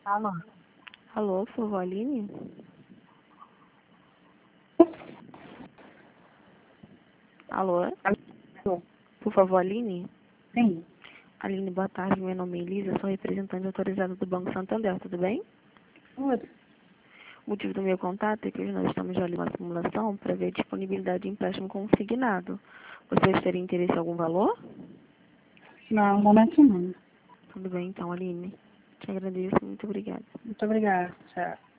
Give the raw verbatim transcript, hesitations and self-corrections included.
Alô? Alô, por favor, Aline? Alô? Alô? Por favor, Aline? Sim. Aline, boa tarde. Meu nome é Elisa, sou representante autorizada do Banco Santander, tudo bem? Tudo. O motivo do meu contato é que hoje nós estamos realizando uma simulação para ver a disponibilidade de empréstimo consignado. Vocês teriam interesse em algum valor? Não, no momento não. Tudo bem, então, Aline. Te agradeço, muito obrigada. Muito obrigada. Tchau.